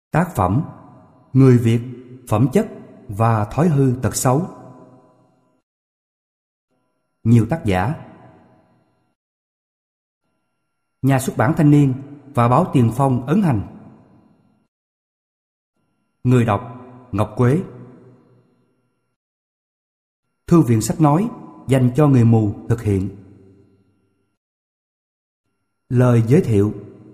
Tác phẩm Người Việt, phẩm chất và thói hư tật xấu. Nhiều tác giả. Nhà xuất bản Thanh niên và báo Tiền Phong ấn hành. Người đọc Ngọc Quế. Thư viện sách nói dành cho người mù thực hiện. Lời giới thiệu.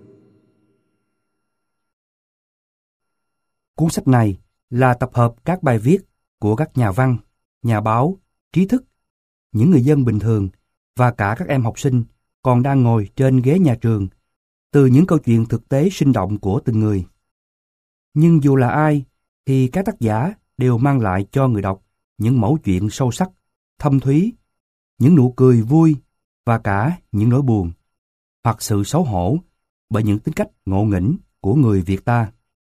Cuốn sách này là tập hợp các bài viết của các nhà văn, nhà báo, trí thức, những người dân bình thường và cả các em học sinh còn đang ngồi trên ghế nhà trường, từ những câu chuyện thực tế sinh động của từng người. Nhưng dù là ai, thì các tác giả đều mang lại cho người đọc những mẩu chuyện sâu sắc, thâm thúy, những nụ cười vui và cả những nỗi buồn, hoặc sự xấu hổ bởi những tính cách ngộ nghĩnh của người Việt ta.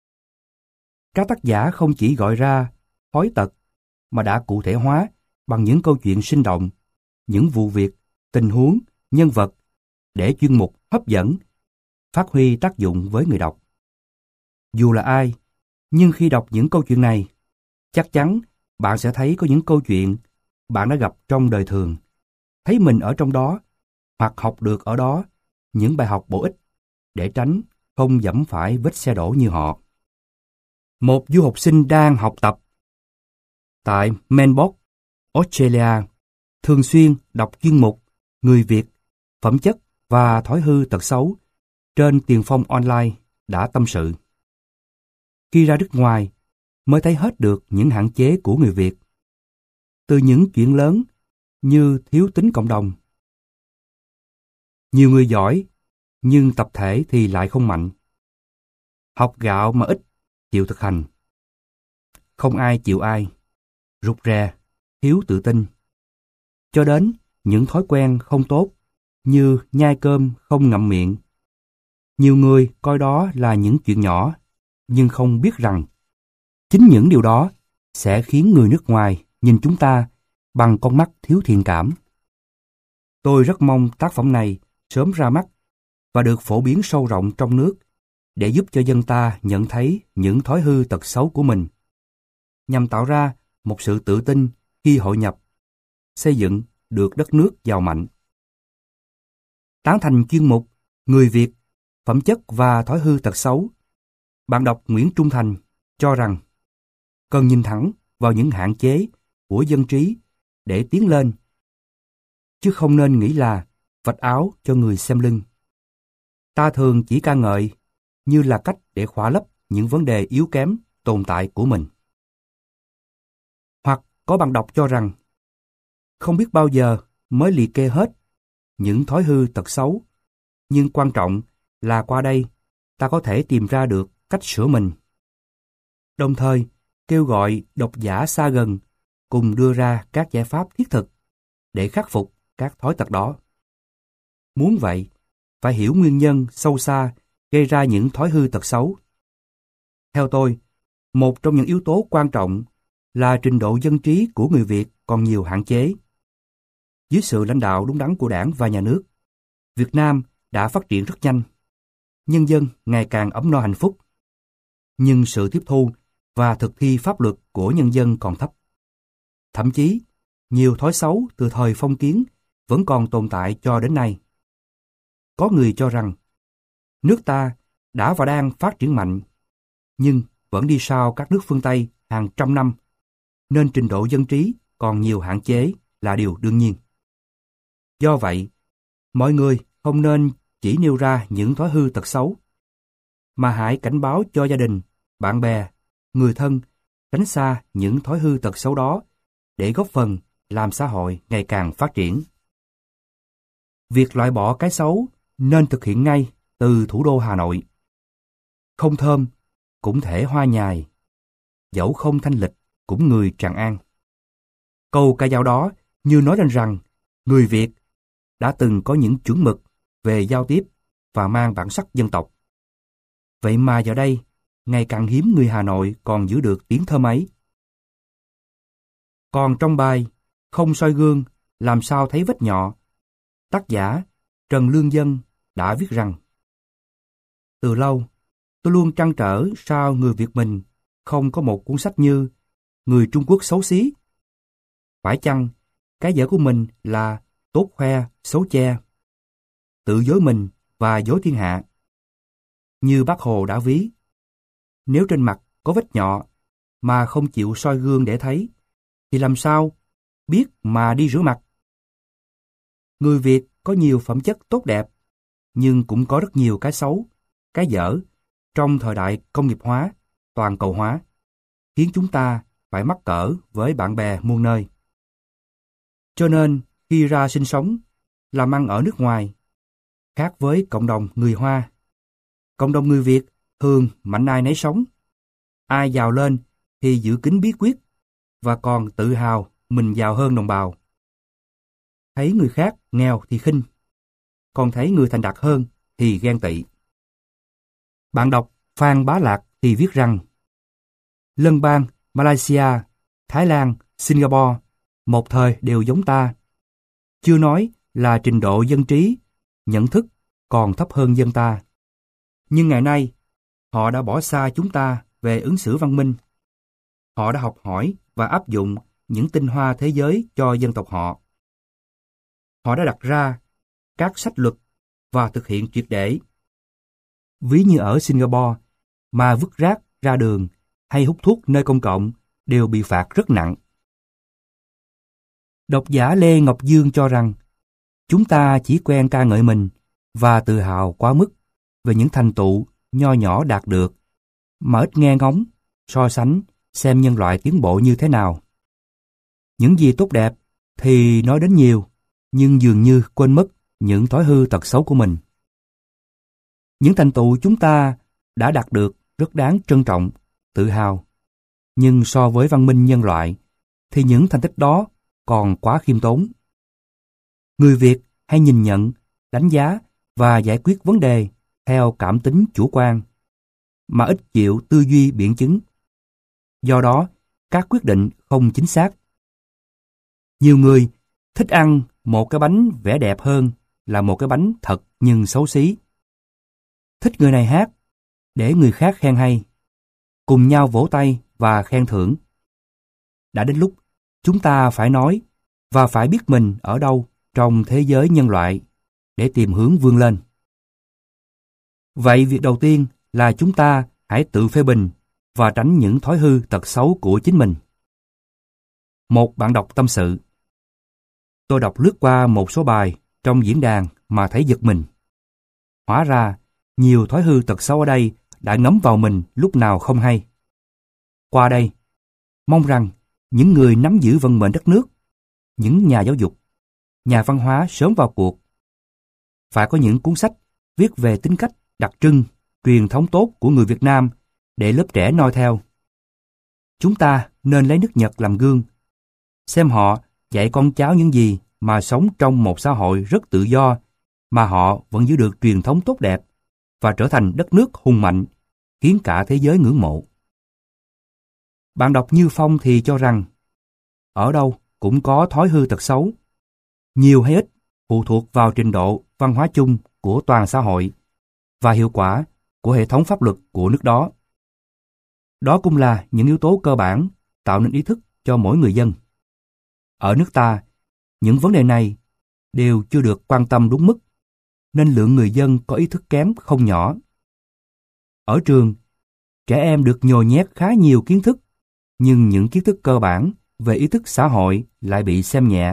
Các tác giả không chỉ gọi ra thói tật, mà đã cụ thể hóa bằng những câu chuyện sinh động, những vụ việc, tình huống, nhân vật, để chuyên mục hấp dẫn, phát huy tác dụng với người đọc. Dù là ai, nhưng khi đọc những câu chuyện này, chắc chắn bạn sẽ thấy có những câu chuyện bạn đã gặp trong đời thường, thấy mình ở trong đó, hoặc học được ở đó những bài học bổ ích để tránh không dẫm phải vết xe đổ như họ. Một du học sinh đang học tập tại Melbourne, Australia, thường xuyên đọc chuyên mục Người Việt, phẩm chất và thói hư tật xấu trên Tiền Phong Online đã tâm sự. Khi ra nước ngoài, mới thấy hết được những hạn chế của người Việt. Từ những chuyện lớn như thiếu tính cộng đồng. Nhiều người giỏi, nhưng tập thể thì lại không mạnh. Học gạo mà ít chịu thực hành. Không ai chịu ai. Rụt rè, thiếu tự tin. Cho đến những thói quen không tốt như nhai cơm không ngậm miệng. Nhiều người coi đó là những chuyện nhỏ, nhưng không biết rằng chính những điều đó sẽ khiến người nước ngoài nhìn chúng ta bằng con mắt thiếu thiện cảm. Tôi rất mong tác phẩm này sớm ra mắt và được phổ biến sâu rộng trong nước để giúp cho dân ta nhận thấy những thói hư tật xấu của mình, nhằm tạo ra một sự tự tin khi hội nhập, xây dựng được đất nước giàu mạnh. Tán thành chuyên mục Người Việt, phẩm chất và thói hư tật xấu, bạn đọc Nguyễn Trung Thành cho rằng cần nhìn thẳng vào những hạn chế của dân trí để tiến lên, chứ không nên nghĩ là vạch áo cho người xem lưng. Ta thường chỉ ca ngợi như là cách để khỏa lấp những vấn đề yếu kém tồn tại của mình. Hoặc có bạn đọc cho rằng không biết bao giờ mới liệt kê hết những thói hư tật xấu, nhưng quan trọng là qua đây ta có thể tìm ra được cách sửa mình. Đồng thời kêu gọi độc giả xa gần cùng đưa ra các giải pháp thiết thực để khắc phục các thói tật đó. Muốn vậy, phải hiểu nguyên nhân sâu xa gây ra những thói hư tật xấu. Theo tôi, một trong những yếu tố quan trọng là trình độ dân trí của người Việt còn nhiều hạn chế. Dưới sự lãnh đạo đúng đắn của Đảng và Nhà nước, Việt Nam đã phát triển rất nhanh. Nhân dân ngày càng ấm no hạnh phúc. Nhưng sự tiếp thu và thực thi pháp luật của nhân dân còn thấp. Thậm chí, nhiều thói xấu từ thời phong kiến vẫn còn tồn tại cho đến nay. Có người cho rằng, nước ta đã và đang phát triển mạnh, nhưng vẫn đi sau các nước phương Tây hàng trăm năm, nên trình độ dân trí còn nhiều hạn chế là điều đương nhiên. Do vậy, mọi người không nên chỉ nêu ra những thói hư tật xấu, mà hãy cảnh báo cho gia đình, bạn bè, người thân tránh xa những thói hư tật xấu đó để góp phần làm xã hội ngày càng phát triển. Việc loại bỏ cái xấu nên thực hiện ngay từ thủ đô Hà Nội. Không thơm cũng thể hoa nhài, dẫu không thanh lịch cũng người Tràng An. Câu ca dao đó như nói lên rằng người Việt đã từng có những chuẩn mực về giao tiếp và mang bản sắc dân tộc. Vậy mà giờ đây, ngày càng hiếm người Hà Nội còn giữ được tiếng thơm ấy. Còn trong bài Không soi gương làm sao thấy vết nhọ, tác giả Trần Lương Dân đã viết rằng: từ lâu, Tôi luôn trăn trở sao người Việt mình không có một cuốn sách như Người Trung Quốc xấu xí. Phải chăng cái dở của mình là tốt khoe, xấu che, tự dối mình và dối thiên hạ? Như Bác Hồ đã ví, nếu trên mặt có vết nhọ mà không chịu soi gương để thấy, thì làm sao biết mà đi rửa mặt? Người Việt có nhiều phẩm chất tốt đẹp, nhưng cũng có rất nhiều cái xấu, cái dở trong thời đại công nghiệp hóa, toàn cầu hóa, khiến chúng ta phải mắc cỡ với bạn bè muôn nơi. Cho nên, khi ra sinh sống, làm ăn ở nước ngoài, khác với cộng đồng người Hoa, cộng đồng người Việt thường mạnh ai nấy sống. Ai giàu lên thì giữ kín bí quyết và còn tự hào mình giàu hơn đồng bào. Thấy người khác nghèo thì khinh, còn thấy người thành đạt hơn thì ghen tị. Bạn đọc Phan Bá Lạc thì viết rằng Lân Bang, Malaysia, Thái Lan, Singapore một thời đều giống ta. Chưa nói là trình độ dân trí, nhận thức còn thấp hơn dân ta. Nhưng ngày nay, họ đã bỏ xa chúng ta về ứng xử văn minh. Họ đã học hỏi và áp dụng những tinh hoa thế giới cho dân tộc họ. Họ đã đặt ra các sách luật và thực hiện triệt để. Ví như ở Singapore, mà vứt rác ra đường hay hút thuốc nơi công cộng đều bị phạt rất nặng. Độc giả Lê Ngọc Dương cho rằng chúng ta chỉ quen ca ngợi mình và tự hào quá mức về những thành tựu nho nhỏ đạt được, mà ít nghe ngóng, so sánh xem nhân loại tiến bộ như thế nào. Những gì tốt đẹp thì nói đến nhiều, nhưng dường như quên mất những thói hư tật xấu của mình. Những thành tựu chúng ta đã đạt được rất đáng trân trọng, tự hào. Nhưng so với văn minh nhân loại, thì những thành tích đó còn quá khiêm tốn. Người Việt hay nhìn nhận, đánh giá và giải quyết vấn đề theo cảm tính chủ quan, mà ít chịu tư duy biện chứng. Do đó, các quyết định không chính xác. Nhiều người thích ăn một cái bánh vẽ đẹp hơn là một cái bánh thật nhưng xấu xí. Thích người này hát để người khác khen hay, cùng nhau vỗ tay và khen thưởng. Đã đến lúc chúng ta phải nói và phải biết mình ở đâu trong thế giới nhân loại để tìm hướng vươn lên. Vậy việc đầu tiên là chúng ta hãy tự phê bình và tránh những thói hư tật xấu của chính mình. Một bạn đọc tâm sự: tôi đọc lướt qua một số bài trong diễn đàn mà thấy giật mình. Hóa ra, nhiều thói hư tật xấu ở đây đã ngấm vào mình lúc nào không hay. Qua đây, mong rằng những người nắm giữ vận mệnh đất nước, những nhà giáo dục, nhà văn hóa sớm vào cuộc. Phải có những cuốn sách viết về tính cách đặc trưng, truyền thống tốt của người Việt Nam để lớp trẻ noi theo. Chúng ta nên lấy nước Nhật làm gương, xem họ dạy con cháu những gì mà sống trong một xã hội rất tự do, mà họ vẫn giữ được truyền thống tốt đẹp và trở thành đất nước hùng mạnh, khiến cả thế giới ngưỡng mộ. Bạn đọc Như Phong thì cho rằng, ở đâu cũng có thói hư tật xấu, nhiều hay ít phụ thuộc vào trình độ văn hóa chung của toàn xã hội và hiệu quả của hệ thống pháp luật của nước đó. Đó cũng là những yếu tố cơ bản tạo nên ý thức cho mỗi người dân. Ở nước ta, những vấn đề này đều chưa được quan tâm đúng mức, nên lượng người dân có ý thức kém không nhỏ. Ở trường, trẻ em được nhồi nhét khá nhiều kiến thức, nhưng những kiến thức cơ bản về ý thức xã hội lại bị xem nhẹ.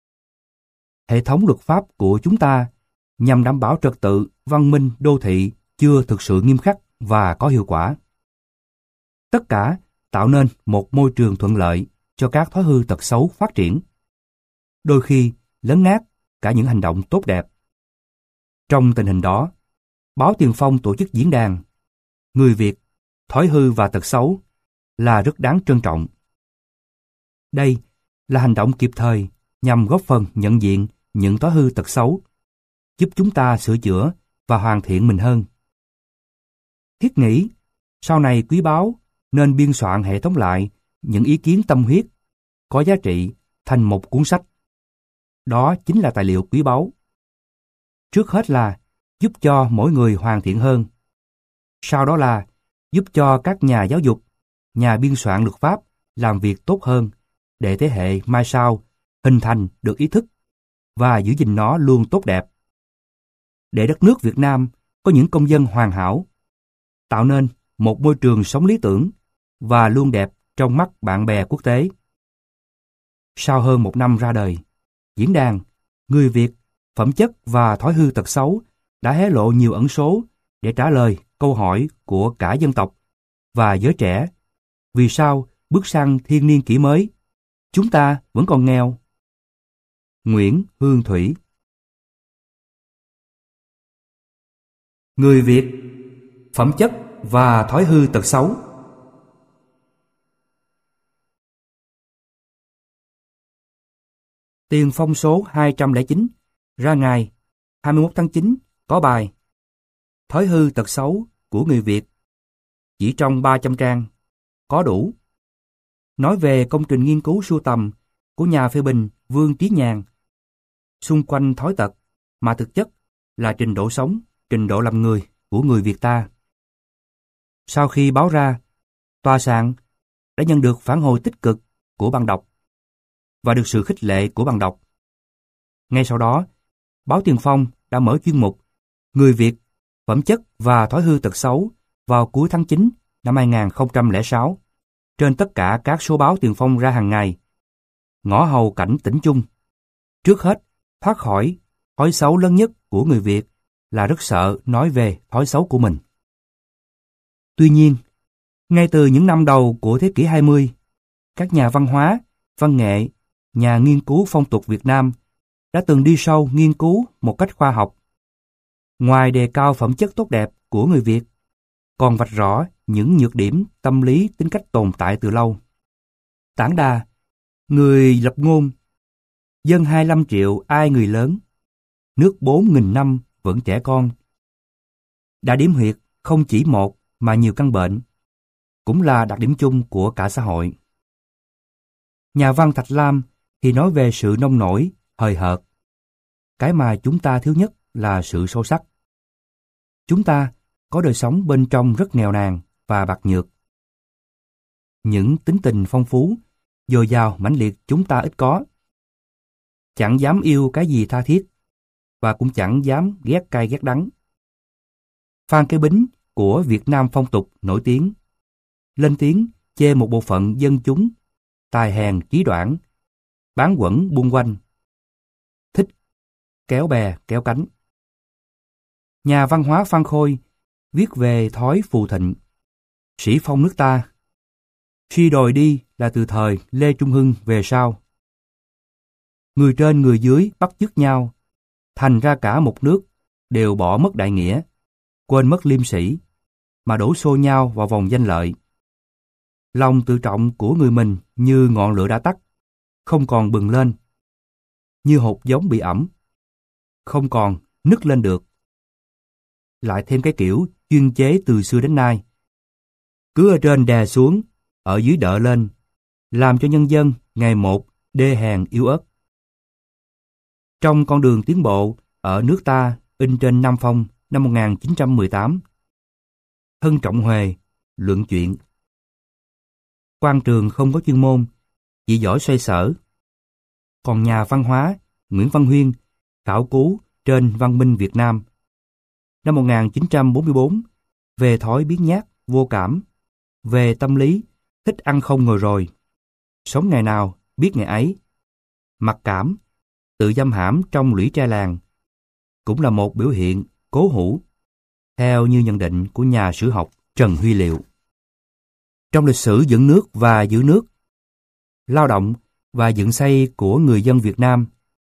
Hệ thống luật pháp của chúng ta nhằm đảm bảo trật tự văn minh đô thị chưa thực sự nghiêm khắc và có hiệu quả. Tất cả tạo nên một môi trường thuận lợi cho các thói hư tật xấu phát triển, đôi khi lấn át cả những hành động tốt đẹp. Trong tình hình đó, báo Tiền Phong tổ chức diễn đàn Người Việt, thói hư và tật xấu là rất đáng trân trọng. Đây là hành động kịp thời nhằm góp phần nhận diện những thói hư tật xấu, giúp chúng ta sửa chữa và hoàn thiện mình hơn. Thiết nghĩ, sau này quý báo nên biên soạn hệ thống lại những ý kiến tâm huyết, có giá trị thành một cuốn sách. Đó chính là tài liệu quý báu. Trước hết là giúp cho mỗi người hoàn thiện hơn. sau đó là giúp cho các nhà giáo dục, nhà biên soạn luật pháp làm việc tốt hơn để thế hệ mai sau hình thành được ý thức và giữ gìn nó luôn tốt đẹp. Để đất nước Việt Nam có những công dân hoàn hảo, tạo nên một môi trường sống lý tưởng và luôn đẹp trong mắt bạn bè quốc tế. Sau hơn một năm ra đời, diễn đàn Người Việt, phẩm chất và thói hư tật xấu đã hé lộ nhiều ẩn số để trả lời câu hỏi của cả dân tộc và giới trẻ. Vì sao bước sang thiên niên kỷ mới, chúng ta vẫn còn nghèo? Nguyễn Hương Thủy. Người Việt, phẩm chất và thói hư tật xấu. Tiền Phong số 209 ra ngày 21 tháng 9 có bài Thói hư tật xấu của người Việt. Chỉ trong 300 trang, có đủ. Nói về công trình nghiên cứu sưu tầm của nhà phê bình Vương Trí Nhàn xung quanh thói tật mà thực chất là trình độ sống, trình độ làm người của người Việt ta. Sau khi báo ra, tòa soạn đã nhận được phản hồi tích cực của ban đọc và được sự khích lệ của ban đọc. Ngay sau đó, báo Tiền Phong đã mở chuyên mục Người Việt, phẩm chất và thói hư tật xấu vào cuối tháng 9 năm 2006 trên tất cả các số báo Tiền Phong ra hàng ngày. Ngõ hầu cảnh tỉnh chung. Trước hết, thoát khỏi thói xấu lớn nhất của người Việt là rất sợ nói về thói xấu của mình. Tuy nhiên, ngay từ những năm đầu của thế kỷ 20, các nhà văn hóa, văn nghệ, nhà nghiên cứu phong tục Việt Nam đã từng đi sâu nghiên cứu một cách khoa học. Ngoài đề cao phẩm chất tốt đẹp của người Việt, còn vạch rõ những nhược điểm tâm lý tính cách tồn tại từ lâu. Tản đà, người lập ngôn, dân 25 triệu ai người lớn, nước 4.000 năm vẫn trẻ con, đã điểm huyệt không chỉ một mà nhiều căn bệnh, cũng là đặc điểm chung của cả xã hội. Nhà văn Thạch Lam thì nói về sự nông nổi, hời hợt. Cái mà chúng ta thiếu nhất là sự sâu sắc. Chúng ta có đời sống bên trong rất nghèo nàn và bạc nhược. Những tính tình phong phú, dồi dào mãnh liệt chúng ta ít có. Chẳng dám yêu cái gì tha thiết, và cũng chẳng dám ghét cay ghét đắng. Phan Kế Bính của Việt Nam Phong Tục nổi tiếng, lên tiếng chê một bộ phận dân chúng tài hèn trí đoản, bán quẩn buôn quanh, thích kéo bè kéo cánh. Nhà văn hóa Phan Khôi viết về thói phù thịnh, sĩ phong nước ta. Suy đồi đi là từ thời Lê Trung Hưng về sau. Người trên người dưới bắt chước nhau, thành ra cả một nước đều bỏ mất đại nghĩa, quên mất liêm sĩ, mà đổ xô nhau vào vòng danh lợi. Lòng tự trọng của người mình như ngọn lửa đã tắt, không còn bừng lên, như hột giống bị ẩm, không còn nứt lên được. Lại thêm cái kiểu chuyên chế từ xưa đến nay, cứ ở trên đè xuống, ở dưới đỡ lên, làm cho nhân dân ngày một đê hèn yếu ớt. Trong con đường tiến bộ ở nước ta in trên Nam Phong năm 1918, Thân Trọng Huệ luận chuyện. Quan Trường không có chuyên môn, chỉ giỏi xoay sở. Còn nhà văn hóa Nguyễn Văn Huyên khảo cứu trên Văn minh Việt Nam năm 1944 về thói biếng nhác, vô cảm, về tâm lý, thích ăn không ngồi rồi, sống ngày nào biết ngày ấy, mặc cảm, tự giam hãm trong lũy tre làng, cũng là một biểu hiện cố hữu, theo như nhận định của nhà sử học Trần Huy Liệu. Trong lịch sử dựng nước và giữ nước, lao động và dựng xây của người dân Việt Nam,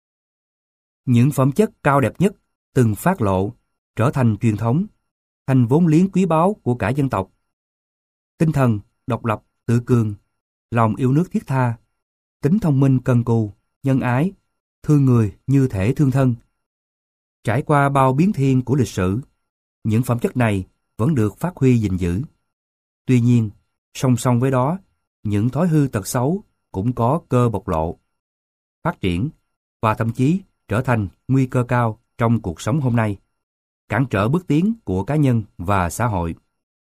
những phẩm chất cao đẹp nhất từng phát lộ, trở thành truyền thống, thành vốn liếng quý báu của cả dân tộc. Tinh thần độc lập, tự cường, lòng yêu nước thiết tha, tính thông minh cần cù, nhân ái, thương người như thể thương thân. Trải qua bao biến thiên của lịch sử, những phẩm chất này vẫn được phát huy gìn giữ. Tuy nhiên, song song với đó, những thói hư tật xấu cũng có cơ bộc lộ, phát triển và thậm chí trở thành nguy cơ cao trong cuộc sống hôm nay, cản trở bước tiến của cá nhân và xã hội.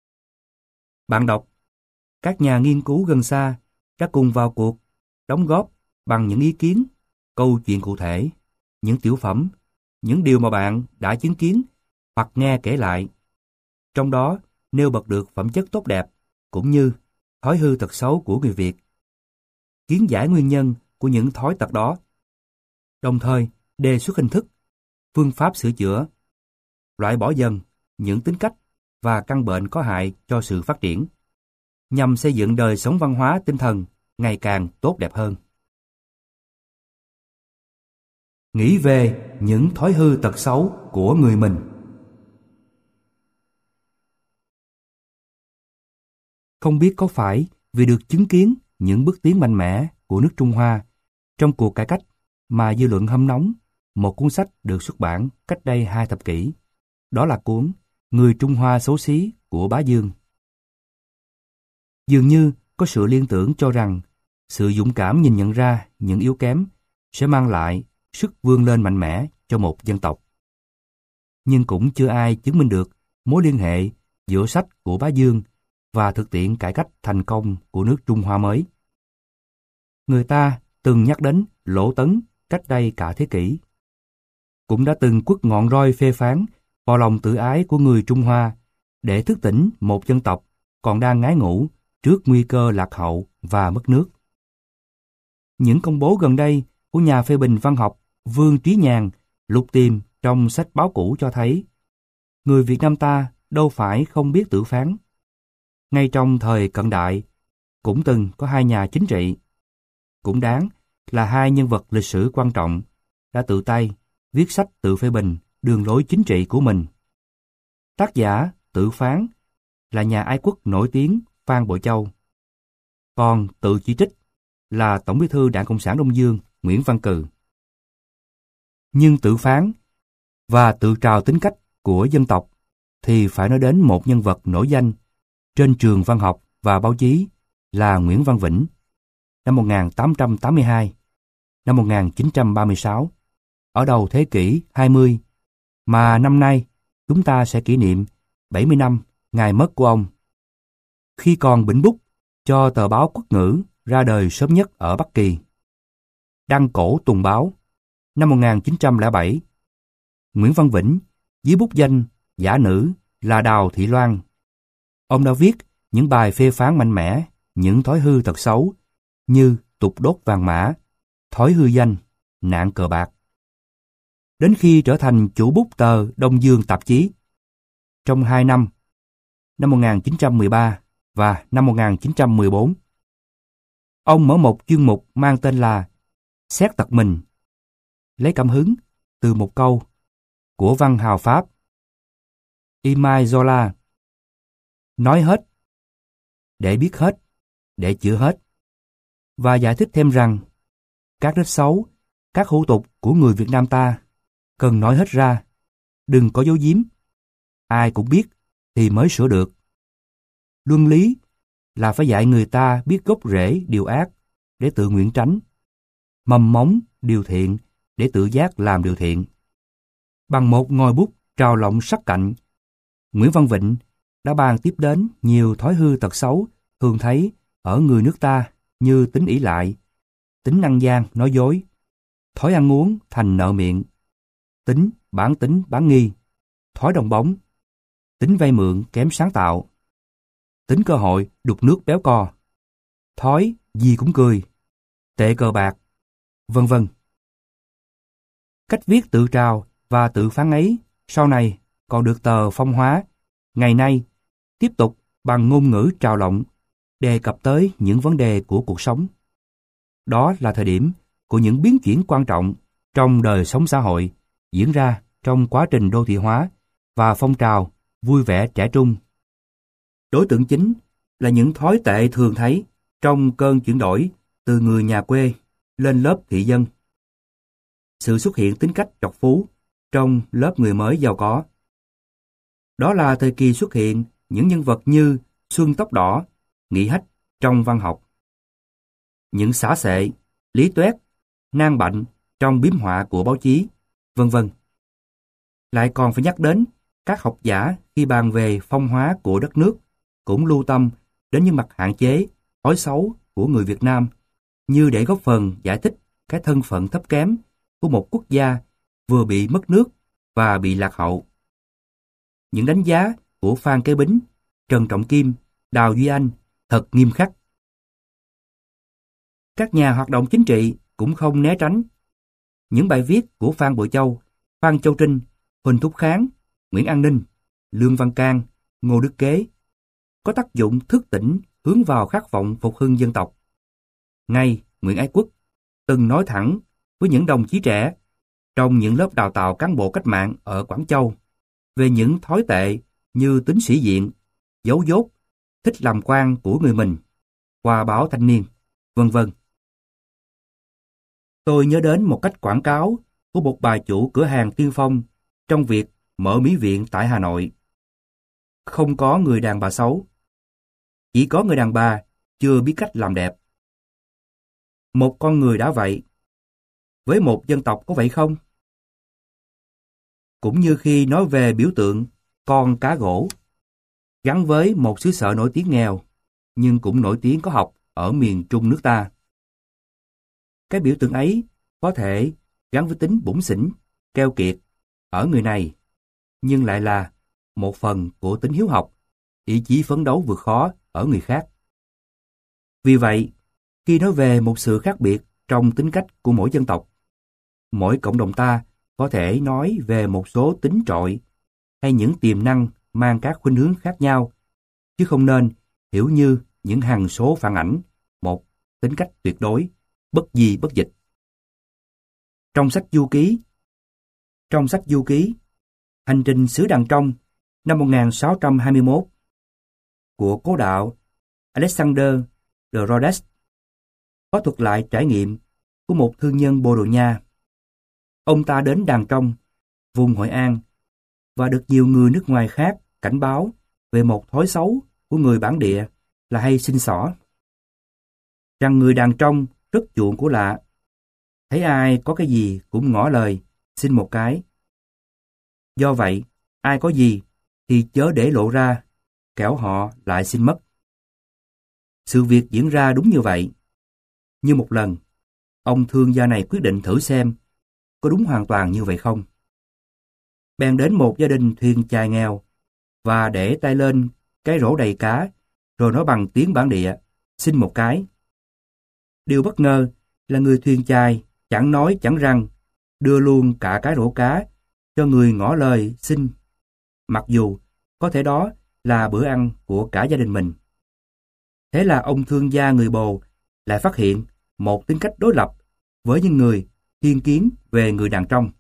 Bạn đọc, các nhà nghiên cứu gần xa đã cùng vào cuộc, đóng góp bằng những ý kiến, câu chuyện cụ thể, những tiểu phẩm, những điều mà bạn đã chứng kiến hoặc nghe kể lại. Trong đó nêu bật được phẩm chất tốt đẹp cũng như thói hư tật xấu của người Việt, kiến giải nguyên nhân của những thói tật đó, đồng thời đề xuất hình thức, phương pháp sửa chữa, loại bỏ dần những tính cách và căn bệnh có hại cho sự phát triển, nhằm xây dựng đời sống văn hóa tinh thần ngày càng tốt đẹp hơn. Nghĩ về những thói hư tật xấu của người mình. Không biết có phải vì được chứng kiến những bước tiến mạnh mẽ của nước Trung Hoa trong cuộc cải cách mà dư luận hâm nóng một cuốn sách được xuất bản cách đây 2 thập kỷ. Đó là cuốn Người Trung Hoa xấu xí của Bá Dương. Dường như có sự liên tưởng cho rằng sự dũng cảm nhìn nhận ra những yếu kém sẽ mang lại sức vươn lên mạnh mẽ cho một dân tộc. Nhưng cũng chưa ai chứng minh được mối liên hệ giữa sách của Bá Dương và thực tiễn cải cách thành công của nước Trung Hoa mới. Người ta từng nhắc đến Lỗ Tấn cách đây cả thế kỷ. Cũng đã từng quất ngọn roi phê phán vào lòng tự ái của người Trung Hoa để thức tỉnh một dân tộc còn đang ngái ngủ trước nguy cơ lạc hậu và mất nước. Những công bố gần đây của nhà phê bình văn học Vương Trí Nhàn lục tìm trong sách báo cũ cho thấy người Việt Nam ta đâu phải không biết tự phán. Ngay trong thời cận đại, cũng từng có 2 nhà chính trị, cũng đáng là 2 nhân vật lịch sử quan trọng, đã tự tay viết sách tự phê bình đường lối chính trị của mình. Tác giả tự phán là nhà ái quốc nổi tiếng Phan Bội Châu, còn tự chỉ trích là Tổng Bí thư Đảng Cộng sản Đông Dương Nguyễn Văn Cừ. Nhưng tự phán và tự trào tính cách của dân tộc thì phải nói đến một nhân vật nổi danh trên trường văn học và báo chí là Nguyễn Văn Vĩnh, năm 1882, năm 1936, ở đầu thế kỷ 20, mà năm nay chúng ta sẽ kỷ niệm 70 năm ngày mất của ông. Khi còn bỉnh bút cho tờ báo Quốc ngữ ra đời sớm nhất ở Bắc Kỳ, đăng cổ tuần báo, năm 1907, Nguyễn Văn Vĩnh dưới bút danh giả nữ là Đào Thị Loan. Ông đã viết những bài phê phán mạnh mẽ những thói hư tật xấu như tục đốt vàng mã, thói hư danh, nạn cờ bạc. Đến khi trở thành chủ bút tờ Đông Dương tạp chí, trong 2 năm 1913 và năm 1914, ông mở một chuyên mục mang tên là Xét tật mình, lấy cảm hứng từ một câu của văn hào Pháp Émile Zola: nói hết, để biết hết, để chữa hết, và giải thích thêm rằng các nết xấu, các hủ tục của người Việt Nam ta cần nói hết ra, đừng có giấu giếm. Ai cũng biết thì mới sửa được. Luân lý là phải dạy người ta biết gốc rễ điều ác để tự nguyện tránh, mầm móng điều thiện để tự giác làm điều thiện. Bằng một ngòi bút trào lộng sắc cạnh, Nguyễn Văn Vịnh đã bàn tiếp đến nhiều thói hư tật xấu thường thấy ở người nước ta như tính ỷ lại, tính ăn gian nói dối, thói ăn uống thành nợ miệng, tính bán nghi, thói đồng bóng, tính vay mượn kém sáng tạo, tính cơ hội đục nước béo co, thói gì cũng cười, tệ cờ bạc, vân vân. Cách viết tự trào và tự phán ấy sau này còn được tờ Phong Hóa ngày nay tiếp tục bằng ngôn ngữ trào lộng đề cập tới những vấn đề của cuộc sống. Đó là thời điểm của những biến chuyển quan trọng trong đời sống xã hội diễn ra trong quá trình đô thị hóa và phong trào vui vẻ trẻ trung. Đối tượng chính là những thói tệ thường thấy trong cơn chuyển đổi từ người nhà quê lên lớp thị dân. Sự xuất hiện tính cách trọc phú trong lớp người mới giàu có. Đó là thời kỳ xuất hiện những nhân vật như Xuân Tóc Đỏ, Nghị Hách trong văn học, những xả xệ, Lý Tuét, Nang Bạnh trong biếm họa của báo chí, vân vân. Lại còn phải nhắc đến các học giả khi bàn về phong hóa của đất nước cũng lưu tâm đến những mặt hạn chế, thói xấu của người Việt Nam như để góp phần giải thích cái thân phận thấp kém của một quốc gia vừa bị mất nước và bị lạc hậu. Những đánh giá của Phan Kế Bính, Trần Trọng Kim, Đào Duy Anh thật nghiêm khắc. Các nhà hoạt động chính trị cũng không né tránh. Những bài viết của Phan Bội Châu, Phan Châu Trinh, Huỳnh Thúc Kháng, Nguyễn An Ninh, Lương Văn Can, Ngô Đức Kế có tác dụng thức tỉnh hướng vào khát vọng phục hưng dân tộc. Ngay Nguyễn Ái Quốc từng nói thẳng với những đồng chí trẻ trong những lớp đào tạo cán bộ cách mạng ở Quảng Châu về những thói tệ như tính sĩ diện, giấu dốt, thích làm quan của người mình, qua báo Thanh Niên, vân vân. Tôi nhớ đến một cách quảng cáo của một bà chủ cửa hàng tiên phong trong việc mở mỹ viện tại Hà Nội. Không có người đàn bà xấu, chỉ có người đàn bà chưa biết cách làm đẹp. Một con người đã vậy, với một dân tộc có vậy không? Cũng như khi nói về biểu tượng con cá gỗ, gắn với một xứ sở nổi tiếng nghèo, nhưng cũng nổi tiếng có học ở miền Trung nước ta. Cái biểu tượng ấy có thể gắn với tính bủn xỉn, keo kiệt ở người này, nhưng lại là một phần của tính hiếu học, ý chí phấn đấu vượt khó ở người khác. Vì vậy, khi nói về một sự khác biệt trong tính cách của mỗi dân tộc, mỗi cộng đồng ta có thể nói về một số tính trội hay những tiềm năng mang các khuynh hướng khác nhau, chứ không nên hiểu như những hằng số phản ảnh một tính cách tuyệt đối, bất di bất dịch. Trong sách du ký Hành trình xứ Đàng Trong năm 1621 của cố đạo Alexander de Rhodes có thuật lại trải nghiệm của một thương nhân Bồ Đào Nha. Ông ta đến Đàng Trong, vùng Hội An, và được nhiều người nước ngoài khác cảnh báo về một thói xấu của người bản địa là hay xin xỏ. Rằng người Đàng Trong rất chuộng của lạ, thấy ai có cái gì cũng ngỏ lời xin một cái. Do vậy, ai có gì thì chớ để lộ ra, kẻo họ lại xin mất. Sự việc diễn ra đúng như vậy. Như một lần, ông thương gia này quyết định thử xem có đúng hoàn toàn như vậy không. Bèn đến một gia đình thuyền chài nghèo và để tay lên cái rổ đầy cá, rồi nói bằng tiếng bản địa, xin một cái. Điều bất ngờ là người thuyền chài chẳng nói chẳng rằng, đưa luôn cả cái rổ cá cho người ngỏ lời xin, mặc dù có thể đó là bữa ăn của cả gia đình mình. Thế là ông thương gia người Bồ lại phát hiện một tính cách đối lập với những người thiên kiến về người Đàng Trong.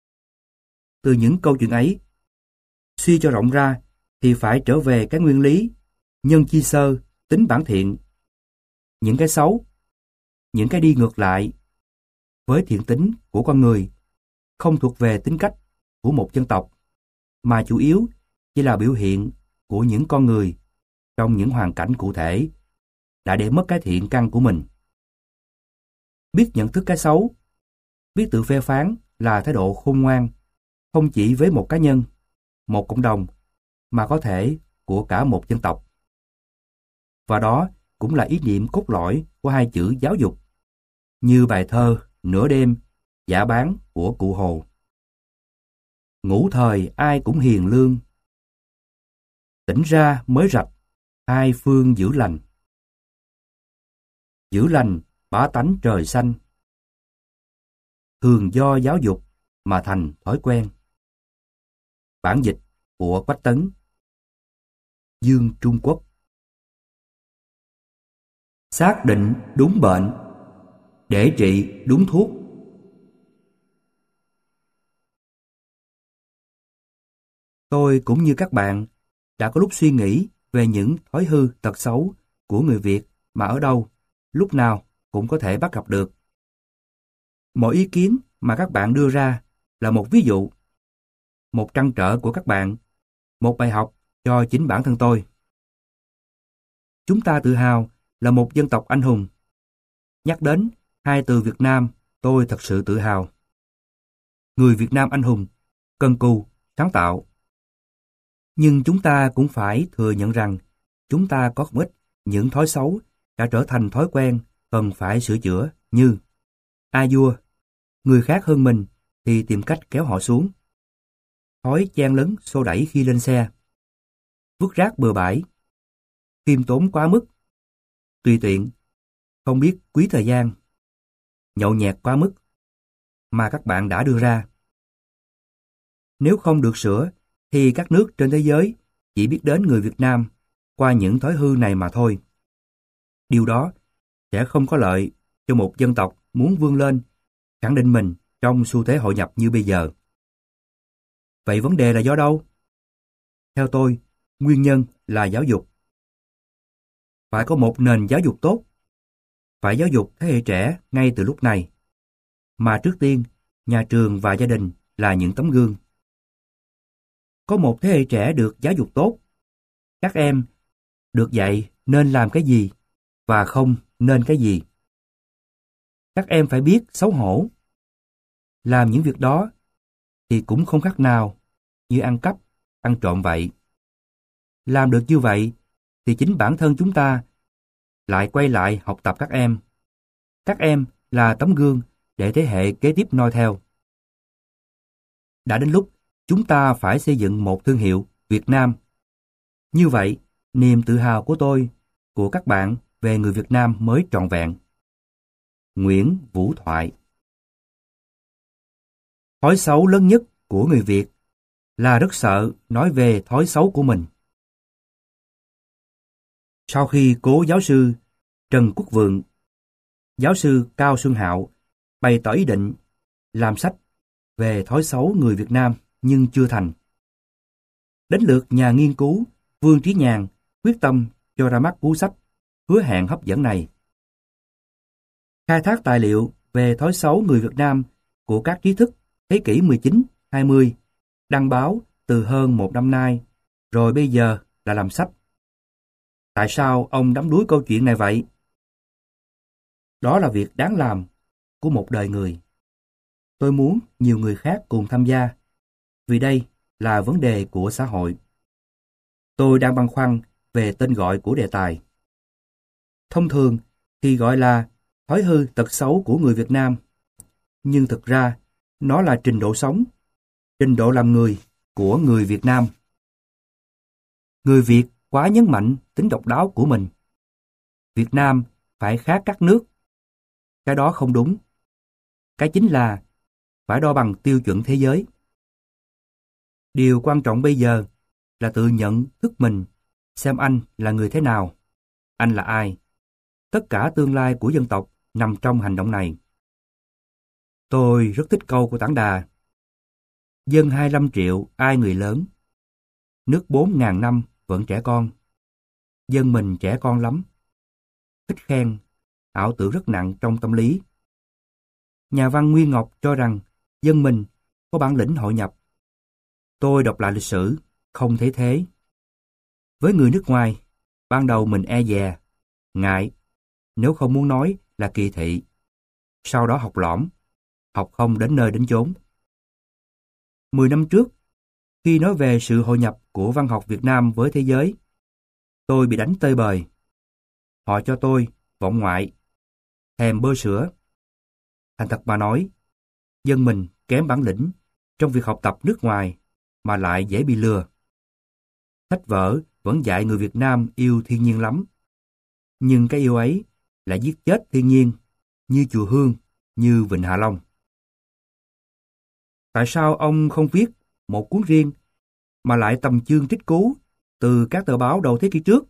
Từ những câu chuyện ấy, suy cho rộng ra thì phải trở về cái nguyên lý nhân chi sơ, tính bản thiện. Những cái xấu, những cái đi ngược lại với thiện tính của con người không thuộc về tính cách của một dân tộc, mà chủ yếu chỉ là biểu hiện của những con người trong những hoàn cảnh cụ thể đã để mất cái thiện căn của mình. Biết nhận thức cái xấu, biết tự phê phán là thái độ khôn ngoan, không chỉ với một cá nhân, một cộng đồng, mà có thể của cả một dân tộc. Và đó cũng là ý niệm cốt lõi của hai chữ giáo dục, như bài thơ Nửa đêm Dã bán của cụ Hồ. Ngủ thời ai cũng hiền lương, tỉnh ra mới rạch hai phương giữ lành. Giữ lành bá tánh trời xanh, thường do giáo dục mà thành thói quen. Bản dịch của Quách Tấn, Dương Trung Quốc. Xác định đúng bệnh để trị đúng thuốc. Tôi cũng như các bạn đã có lúc suy nghĩ về những thói hư tật xấu của người Việt mà ở đâu, lúc nào cũng có thể bắt gặp được. Mọi ý kiến mà các bạn đưa ra là một ví dụ, một trăn trở của các bạn, một bài học cho chính bản thân tôi. Chúng ta tự hào là một dân tộc anh hùng. Nhắc đến hai từ Việt Nam, tôi thật sự tự hào. Người Việt Nam anh hùng, cần cù, sáng tạo. Nhưng chúng ta cũng phải thừa nhận rằng chúng ta có không ít những thói xấu đã trở thành thói quen cần phải sửa chữa như a vua, người khác hơn mình thì tìm cách kéo họ xuống. Thói chen lấn xô đẩy khi lên xe. Vứt rác bừa bãi. Khiêm tốn quá mức. Tùy tiện. Không biết quý thời gian. Nhậu nhẹt quá mức mà các bạn đã đưa ra. Nếu không được sửa thì các nước trên thế giới chỉ biết đến người Việt Nam qua những thói hư này mà thôi. Điều đó sẽ không có lợi cho một dân tộc muốn vươn lên, khẳng định mình trong xu thế hội nhập như bây giờ. Vậy vấn đề là do đâu? Theo tôi, nguyên nhân là giáo dục. Phải có một nền giáo dục tốt. Phải giáo dục thế hệ trẻ ngay từ lúc này. Mà trước tiên, nhà trường và gia đình là những tấm gương. Có một thế hệ trẻ được giáo dục tốt. Các em được dạy nên làm cái gì và không nên cái gì. Các em phải biết xấu hổ. Làm những việc đó thì cũng không khác nào như ăn cắp, ăn trộm vậy. Làm được như vậy thì chính bản thân chúng ta lại quay lại học tập các em. Các em là tấm gương để thế hệ kế tiếp noi theo. Đã đến lúc chúng ta phải xây dựng một thương hiệu Việt Nam. Như vậy, niềm tự hào của tôi, của các bạn về người Việt Nam mới trọn vẹn. Nguyễn Vũ Thoại. Thói xấu lớn nhất của người Việt là rất sợ nói về thói xấu của mình. Sau khi cố giáo sư Trần Quốc Vượng, giáo sư Cao Xuân Hạo bày tỏ ý định làm sách về thói xấu người Việt Nam nhưng chưa thành. Đến lượt nhà nghiên cứu Vương Trí Nhàn quyết tâm cho ra mắt cuốn sách hứa hẹn hấp dẫn này. Khai thác tài liệu về thói xấu người Việt Nam của các trí thức thế kỷ 19, 20, đăng báo từ hơn một năm nay, rồi bây giờ là làm sách. Tại sao ông đắm đuối câu chuyện này vậy? Đó là việc đáng làm của một đời người. Tôi muốn nhiều người khác cùng tham gia, vì đây là vấn đề của xã hội. Tôi đang băn khoăn về tên gọi của đề tài. Thông thường thì gọi là thói hư tật xấu của người Việt Nam, nhưng thực ra nó là trình độ sống, trình độ làm người của người Việt Nam. Người Việt quá nhấn mạnh tính độc đáo của mình. Việt Nam phải khác các nước. Cái đó không đúng. Cái chính là phải đo bằng tiêu chuẩn thế giới. Điều quan trọng bây giờ là tự nhận thức mình, xem anh là người thế nào, anh là ai. Tất cả tương lai của dân tộc nằm trong hành động này. Tôi rất thích câu của Tản Đà. Dân 25 triệu ai người lớn, nước 4.000 năm vẫn trẻ con. Dân mình trẻ con lắm. Thích khen, ảo tưởng rất nặng trong tâm lý. Nhà văn Nguyên Ngọc cho rằng dân mình có bản lĩnh hội nhập. Tôi đọc lại lịch sử, không thấy thế. Với người nước ngoài, ban đầu mình e dè, ngại, nếu không muốn nói là kỳ thị. Sau đó học lõm, học không đến nơi đến chốn. 10 năm trước, khi nói về sự hội nhập của văn học Việt Nam với thế giới, tôi bị đánh tơi bời. Họ cho tôi vọng ngoại, thèm bơ sữa. Thành thật mà nói, dân mình kém bản lĩnh trong việc học tập nước ngoài mà lại dễ bị lừa. Sách vở vẫn dạy người Việt Nam yêu thiên nhiên lắm. Nhưng cái yêu ấy lại giết chết thiên nhiên, như Chùa Hương, như Vịnh Hạ Long. Tại sao ông không viết một cuốn riêng mà lại tầm chương trích cú từ các tờ báo đầu thế kỷ trước?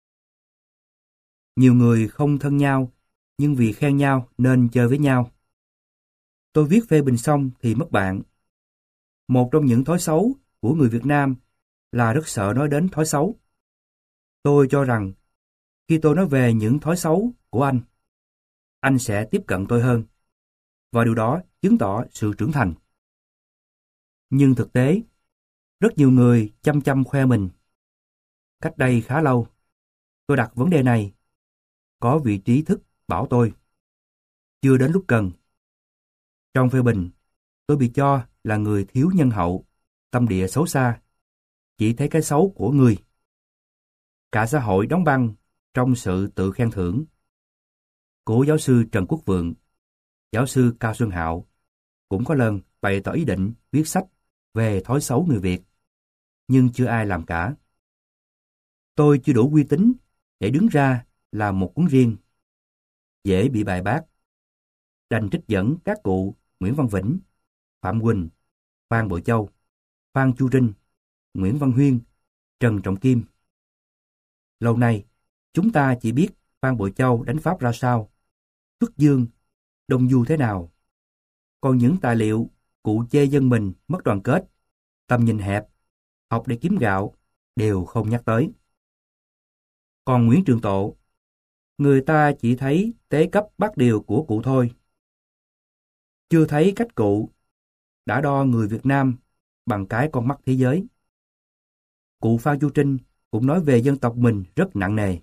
Nhiều người không thân nhau, nhưng vì khen nhau nên chơi với nhau. Tôi viết phê bình xong thì mất bạn. Một trong những thói xấu của người Việt Nam là rất sợ nói đến thói xấu. Tôi cho rằng khi tôi nói về những thói xấu của anh sẽ tiếp cận tôi hơn, và điều đó chứng tỏ sự trưởng thành. Nhưng thực tế, rất nhiều người chăm chăm khoe mình. Cách đây khá lâu, tôi đặt vấn đề này. Có vị trí thức bảo tôi chưa đến lúc cần. Trong phê bình, tôi bị cho là người thiếu nhân hậu, tâm địa xấu xa, chỉ thấy cái xấu của người. Cả xã hội đóng băng trong sự tự khen thưởng. Cố giáo sư Trần Quốc Vượng, giáo sư Cao Xuân Hạo cũng có lần bày tỏ ý định viết sách về thói xấu người Việt, nhưng chưa ai làm cả. Tôi chưa đủ uy tín để đứng ra làm một cuốn riêng, dễ bị bài bác. Đành trích dẫn các cụ Nguyễn Văn Vĩnh, Phạm Quỳnh, Phan Bội Châu, Phan Chu Trinh, Nguyễn Văn Huyên, Trần Trọng Kim. Lâu nay, chúng ta chỉ biết Phan Bội Châu đánh Pháp ra sao, Xuất Dương, Đông Du thế nào. Còn những tài liệu cụ chê dân mình mất đoàn kết, tầm nhìn hẹp, học để kiếm gạo đều không nhắc tới. Còn Nguyễn Trường Tộ, người ta chỉ thấy tế cấp bát điều của cụ thôi. Chưa thấy cách cụ đã đo người Việt Nam bằng cái con mắt thế giới. Cụ Phan Chu Trinh cũng nói về dân tộc mình rất nặng nề.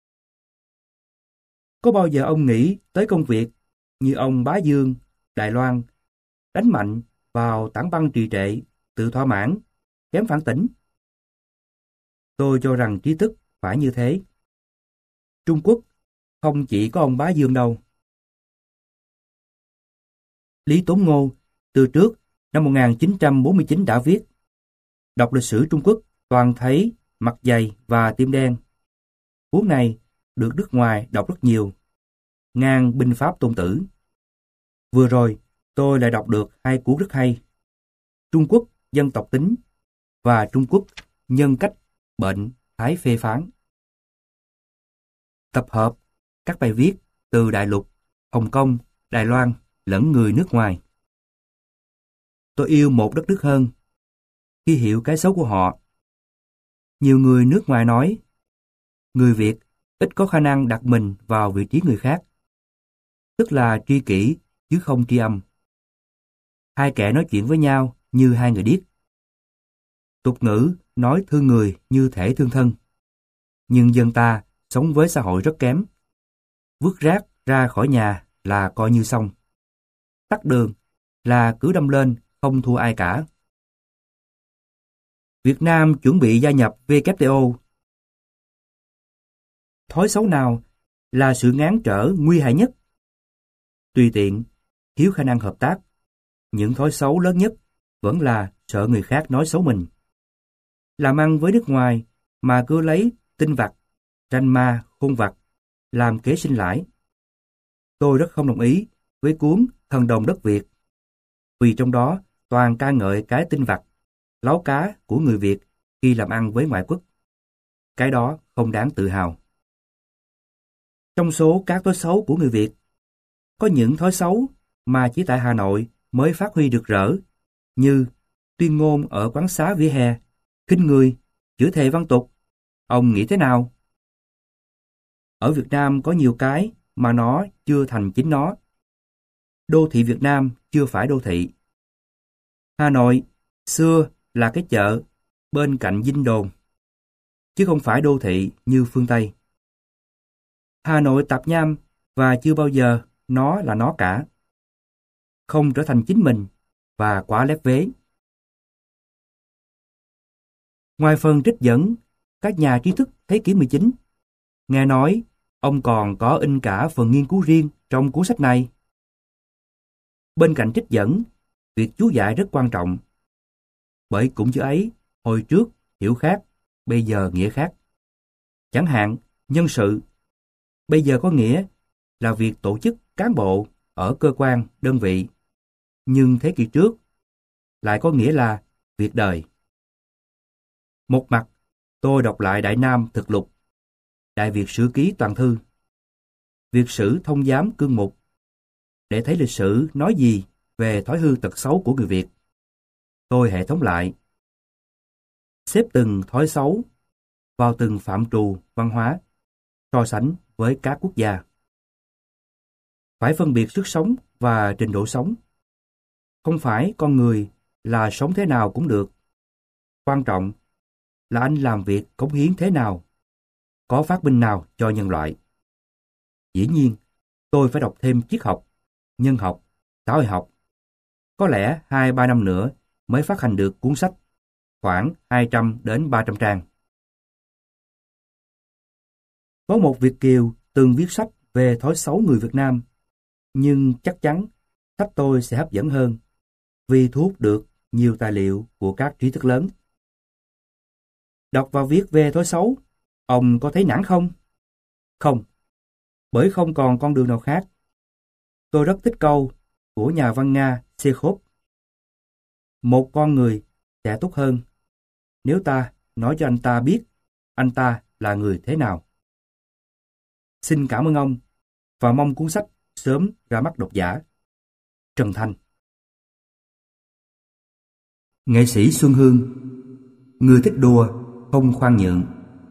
Có bao giờ ông nghĩ tới công việc như ông Bá Dương, Đài Loan, đánh mạnh vào tảng băng trì trệ, tự thỏa mãn, kém phản tỉnh? Tôi cho rằng trí thức phải như thế. Trung Quốc không chỉ có ông Bá Dương đâu. Lý Tốn Ngô từ trước năm 1949 đã viết: đọc lịch sử Trung Quốc toàn thấy mặt dày và tim đen. Cuốn này được nước ngoài đọc rất nhiều, ngang binh pháp Tôn Tử. Vừa rồi tôi lại đọc được hai cuốn rất hay: Trung Quốc dân tộc tính và Trung Quốc nhân cách bệnh thái phê phán. Tập hợp các bài viết từ Đại Lục, Hồng Kông, Đài Loan lẫn người nước ngoài. Tôi yêu một đất nước hơn khi hiểu cái xấu của họ. Nhiều người nước ngoài nói người Việt ít có khả năng đặt mình vào vị trí người khác, tức là tri kỷ chứ không tri âm. Hai kẻ nói chuyện với nhau như hai người điếc. Tục ngữ nói thương người như thể thương thân, nhưng dân ta sống với xã hội rất kém. Vứt rác ra khỏi nhà là coi như xong. Tắt đường là cứ đâm lên không thua ai cả. Việt Nam chuẩn bị gia nhập WTO. Thói xấu nào là sự ngán trở nguy hại nhất? Tùy tiện, thiếu khả năng hợp tác. Những thói xấu lớn nhất vẫn là sợ người khác nói xấu mình. Làm ăn với nước ngoài mà cứ lấy tinh vặt, ranh ma, khôn vặt làm kế sinh lãi. Tôi rất không đồng ý với cuốn Thần đồng đất Việt, vì trong đó toàn ca ngợi cái tinh vặt, láo cá của người Việt khi làm ăn với ngoại quốc. Cái đó không đáng tự hào. Trong số các thói xấu của người Việt, có những thói xấu mà chỉ tại Hà Nội mới phát huy được rỡ, như tuyên ngôn ở quán xá vỉa hè, khinh người, chửi thề văn tục. Ông nghĩ thế nào? Ở Việt Nam có nhiều cái mà nó chưa thành chính nó. Đô thị Việt Nam chưa phải đô thị. Hà Nội xưa là cái chợ bên cạnh Dinh Đồn, chứ không phải đô thị như phương Tây. Hà Nội tạp nham và chưa bao giờ nó là nó cả. Không trở thành chính mình và quá lép vế. Ngoài phần trích dẫn các nhà trí thức thế kỷ 19, nghe nói ông còn có in cả phần nghiên cứu riêng trong cuốn sách này. Bên cạnh trích dẫn, việc chú giải rất quan trọng. Bởi cũng chữ ấy, hồi trước hiểu khác, bây giờ nghĩa khác. Chẳng hạn, nhân sự, bây giờ có nghĩa là việc tổ chức cán bộ ở cơ quan, đơn vị. Nhưng thế kỷ trước lại có nghĩa là việc đời. Một mặt, tôi đọc lại Đại Nam Thực Lục, Đại Việt Sử Ký Toàn Thư, Việt Sử Thông Giám Cương Mục, để thấy lịch sử nói gì về thói hư tật xấu của người Việt. Tôi hệ thống lại, xếp từng thói xấu vào từng phạm trù văn hóa, so sánh với các quốc gia. Phải phân biệt sức sống và trình độ sống. Không phải con người là sống thế nào cũng được. Quan trọng là anh làm việc cống hiến thế nào, có phát minh nào cho nhân loại. Dĩ nhiên, tôi phải đọc thêm triết học, nhân học, xã hội học. Có lẽ 2-3 năm nữa mới phát hành được cuốn sách, khoảng 200 đến 300 trang. Có một Việt kiều từng viết sách về thói xấu người Việt Nam, nhưng chắc chắn sách tôi sẽ hấp dẫn hơn vì thu hút được nhiều tài liệu của các trí thức lớn. Đọc và viết về thói xấu, ông có thấy nản không? Không, bởi không còn con đường nào khác. Tôi rất thích câu của nhà văn Nga Chekhov. Một con người sẽ tốt hơn nếu ta nói cho anh ta biết anh ta là người thế nào. Xin cảm ơn ông và mong cuốn sách sớm ra mắt độc giả. Trần Thành. Nghệ sĩ Xuân Hương, người thích đùa, không khoan nhượng.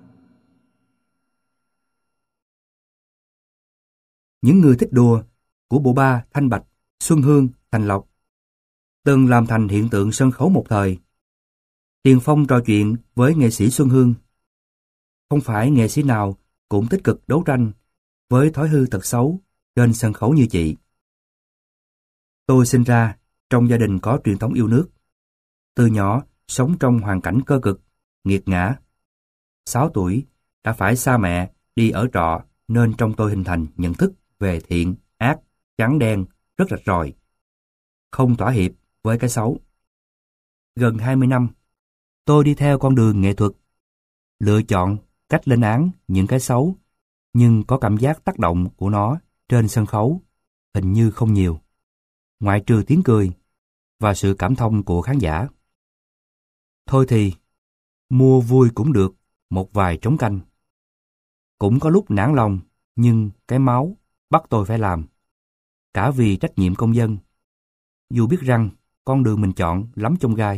Những người thích đùa của bộ ba Thanh Bạch, Xuân Hương, Thành Lộc từng làm thành hiện tượng sân khấu một thời. Tiền Phong trò chuyện với nghệ sĩ Xuân Hương. Không phải nghệ sĩ nào cũng tích cực đấu tranh với thói hư tật xấu trên sân khấu như chị. Tôi sinh ra trong gia đình có truyền thống yêu nước. Từ nhỏ sống trong hoàn cảnh cơ cực, nghiệt ngã. 6 tuổi đã phải xa mẹ đi ở trọ nên trong tôi hình thành nhận thức về thiện, ác, trắng đen rất rạch ròi. Không thỏa hiệp với cái xấu. Gần 20 năm, tôi đi theo con đường nghệ thuật, lựa chọn cách lên án những cái xấu, nhưng có cảm giác tác động của nó trên sân khấu hình như không nhiều, ngoại trừ tiếng cười và sự cảm thông của khán giả. Thôi thì, mua vui cũng được một vài trống canh. Cũng có lúc nản lòng, nhưng cái máu bắt tôi phải làm, cả vì trách nhiệm công dân, dù biết rằng con đường mình chọn lắm chông gai.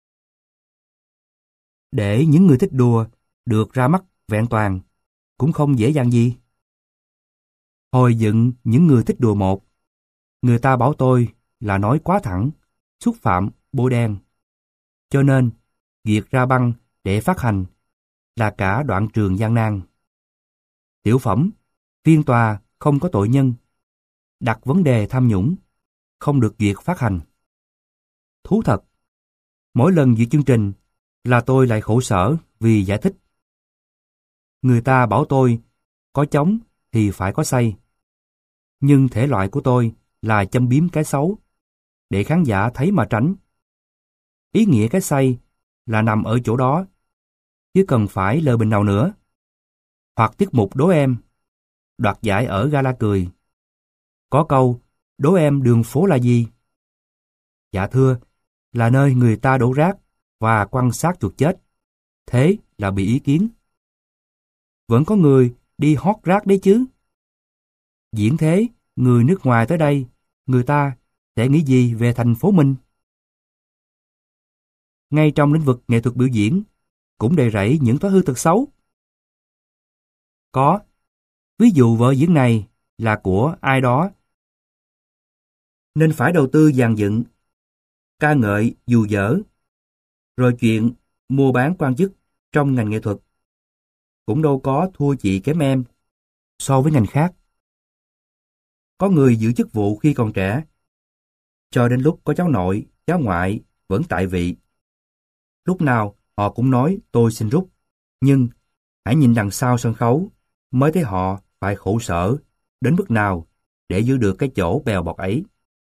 Để những người thích đùa được ra mắt vẹn toàn cũng không dễ dàng gì. Hồi dựng những người thích đùa một, người ta bảo tôi là nói quá thẳng, xúc phạm bôi đen. Cho nên, việc ra băng để phát hành là cả đoạn trường gian nan. Tiểu phẩm, phiên tòa không có tội nhân, đặt vấn đề tham nhũng, không được duyệt phát hành. Thú thật, mỗi lần duyệt chương trình là tôi lại khổ sở vì giải thích. Người ta bảo tôi có chống thì phải có xây. Nhưng thể loại của tôi là châm biếm cái xấu, để khán giả thấy mà tránh. Ý nghĩa cái xây là nằm ở chỗ đó, chứ cần phải lời bình nào nữa. Hoặc tiết mục đố em, đoạt giải ở gala cười. Có câu, đố em đường phố là gì? Dạ thưa, là nơi người ta đổ rác và quăng xác chuột chết. Thế là bị ý kiến. Vẫn có người đi hót rác đấy chứ. Diễn thế, người nước ngoài tới đây, người ta sẽ nghĩ gì về thành phố mình? Ngay trong lĩnh vực nghệ thuật biểu diễn, cũng đầy rẫy những thói hư tật xấu. Có, ví dụ vở diễn này là của ai đó, nên phải đầu tư dàn dựng, ca ngợi dù dở, rồi chuyện mua bán quan chức trong ngành nghệ thuật cũng đâu có thua chị kém em so với ngành khác. Có người giữ chức vụ khi còn trẻ, cho đến lúc có cháu nội, cháu ngoại vẫn tại vị. Lúc nào họ cũng nói tôi xin rút, nhưng hãy nhìn đằng sau sân khấu mới thấy họ phải khổ sở đến mức nào để giữ được cái chỗ bèo bọt ấy.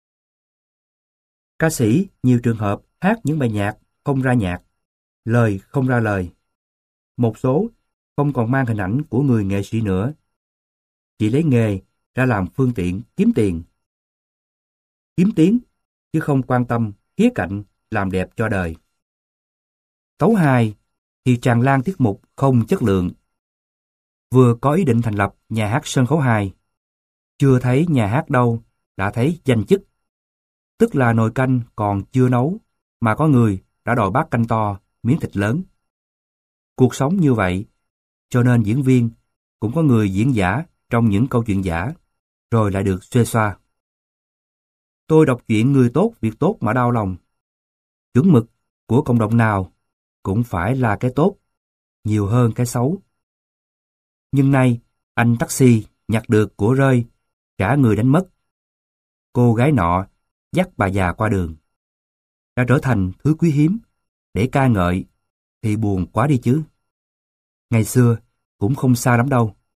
Ca sĩ nhiều trường hợp hát những bài nhạc không ra nhạc, lời không ra lời. Một số không còn mang hình ảnh của người nghệ sĩ nữa, chỉ lấy nghề ra làm phương tiện kiếm tiền. Kiếm tiếng, chứ không quan tâm khía cạnh làm đẹp cho đời. Tấu hài thì tràn lan tiết mục không chất lượng. Vừa có ý định thành lập nhà hát sân khấu hài, chưa thấy nhà hát đâu đã thấy danh chức. Tức là nồi canh còn chưa nấu mà có người đã đòi bát canh to, miếng thịt lớn. Cuộc sống như vậy, cho nên diễn viên cũng có người diễn giả trong những câu chuyện giả, rồi lại được xuê xoa. Tôi đọc chuyện người tốt, việc tốt mà đau lòng. Chuẩn mực của cộng đồng nào cũng phải là cái tốt, nhiều hơn cái xấu. Nhưng nay, anh taxi nhặt được của rơi, cả người đánh mất. Cô gái nọ dắt bà già qua đường. Đã trở thành thứ quý hiếm, để ca ngợi, thì buồn quá đi chứ. Ngày xưa, cũng không xa lắm đâu.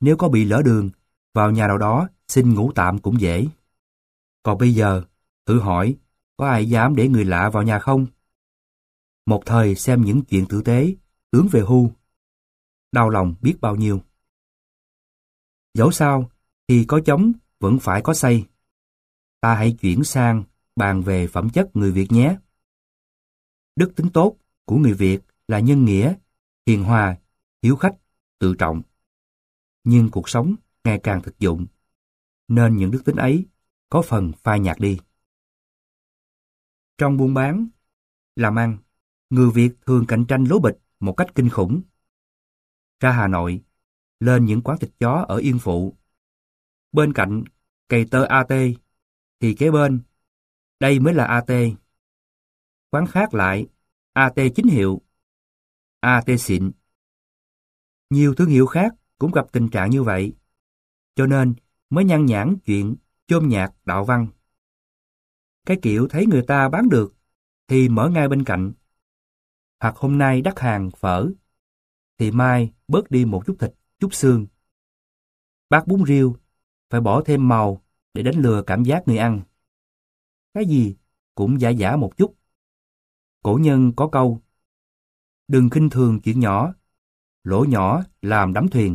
Nếu có bị lỡ đường, vào nhà nào đó xin ngủ tạm cũng dễ. Còn bây giờ, thử hỏi, có ai dám để người lạ vào nhà không? Một thời xem những chuyện tử tế, tướng về hưu, đau lòng biết bao nhiêu. Dẫu sao, thì có chống vẫn phải có xây. Ta hãy chuyển sang bàn về phẩm chất người Việt nhé. Đức tính tốt của người Việt là nhân nghĩa, hiền hòa, hiếu khách, tự trọng. Nhưng cuộc sống ngày càng thực dụng, nên những đức tính ấy có phần phai nhạt đi. Trong buôn bán, làm ăn, người Việt thường cạnh tranh lố bịch một cách kinh khủng. Ra Hà Nội, lên những quán thịt chó ở Yên Phụ. Bên cạnh cây tơ AT, thì kế bên, đây mới là AT. Quán khác lại, AT chính hiệu, AT xịn. Nhiều thương hiệu khác cũng gặp tình trạng như vậy, cho nên mới nhan nhản chuyện chôm nhạc đạo văn. Cái kiểu thấy người ta bán được thì mở ngay bên cạnh. Hoặc hôm nay đắt hàng phở, thì mai bớt đi một chút thịt, chút xương. Bát bún riêu phải bỏ thêm màu để đánh lừa cảm giác người ăn. Cái gì cũng giả giả một chút. Cổ nhân có câu: đừng khinh thường chuyện nhỏ, lỗ nhỏ làm đắm thuyền.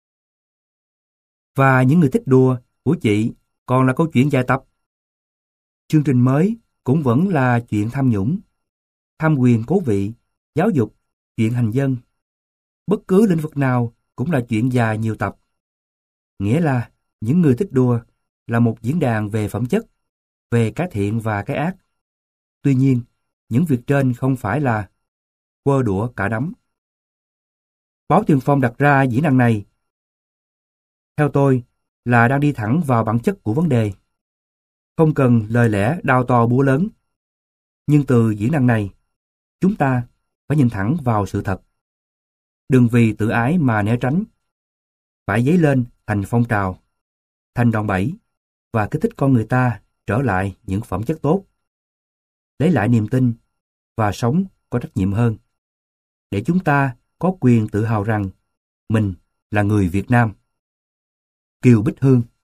Và những người thích đùa của chị còn là câu chuyện dài tập. Chương trình mới cũng vẫn là chuyện tham nhũng, tham quyền cố vị, giáo dục, chuyện hành dân. Bất cứ lĩnh vực nào cũng là chuyện dài nhiều tập. Nghĩa là những người thích đùa là một diễn đàn về phẩm chất, về cái thiện và cái ác. Tuy nhiên, những việc trên không phải là quơ đũa cả đám. Báo Tiền Phong đặt ra diễn đàn này, theo tôi, là đang đi thẳng vào bản chất của vấn đề. Không cần lời lẽ đao to búa lớn. Nhưng từ diễn đàn này, chúng ta phải nhìn thẳng vào sự thật. Đừng vì tự ái mà né tránh. Phải dấy lên thành phong trào, thành đòn bẩy và kích thích con người ta trở lại những phẩm chất tốt. Lấy lại niềm tin và sống có trách nhiệm hơn. Để chúng ta có quyền tự hào rằng mình là người Việt Nam. Kiều Bích Hương.